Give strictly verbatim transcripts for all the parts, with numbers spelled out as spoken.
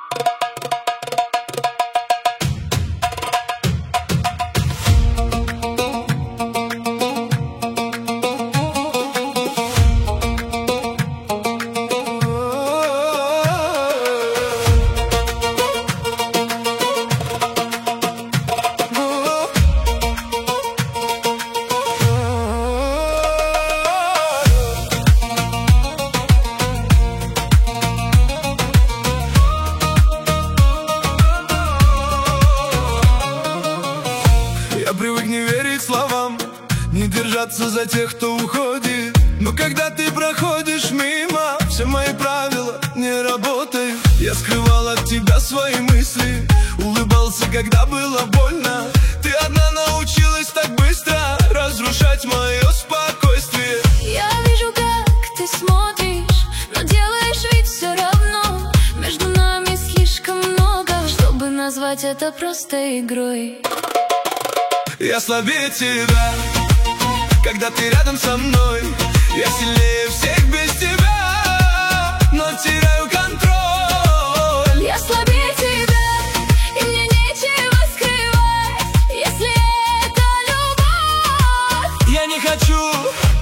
Я привык не верить словам, не держаться за тех, кто уходит. Но когда ты проходишь мимо, все мои правила не работают. Я скрывал от тебя свои мысли, улыбался, когда было больно. Ты одна научилась так быстро разрушать мое спокойствие. Я вижу, как ты смотришь, но делаешь вид все равно. Между нами слишком много, чтобы назвать это просто игрой. Я слабее тебя, когда ты рядом со мной. Я сильнее всех без тебя, но теряю контроль. Я слабее тебя, и мне нечего скрывать, если это любовь. Я не хочу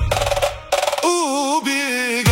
убегать.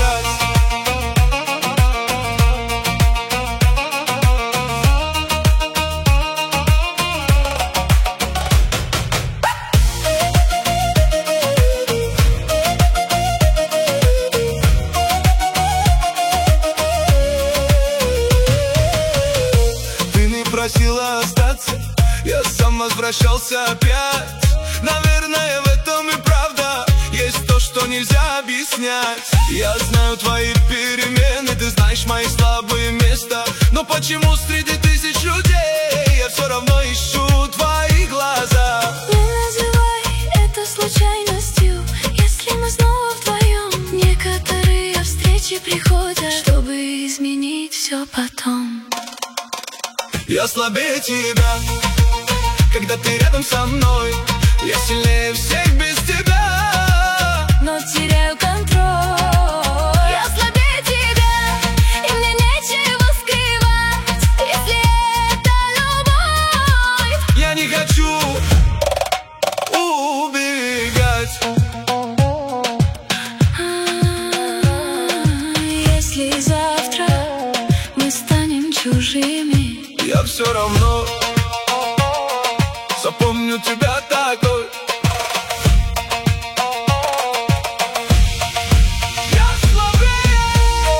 Просила остаться, я сам возвращался опять. Наверное, в этом и правда есть то, что нельзя объяснять. Я знаю твои перемены, ты знаешь мои слабые места. Но почему среди тысяч людей я все равно ищу твои глаза? Не называй это случайностью, если мы снова вдвоем. Некоторые встречи приходят, чтобы изменить все потом. Я слабее тебя, когда ты рядом со мной. Я сильнее всех без тебя, но теряю контроль. Я слабее тебя, и мне нечего скрывать, если это любовь. Я не хочу убегать. Если завтра мы станем чужими, я все равно запомню тебя такой. Я слабее,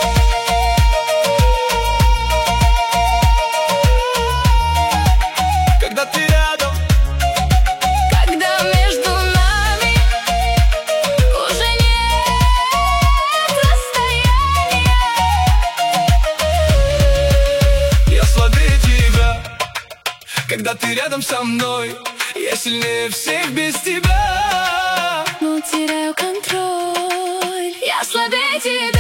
когда ты рядом, когда между нами уже нет расстояния. я слабее тебя, когда ты рядом со мной. Я сильнее всех без тебя, но теряю контроль. Я слабее тебя.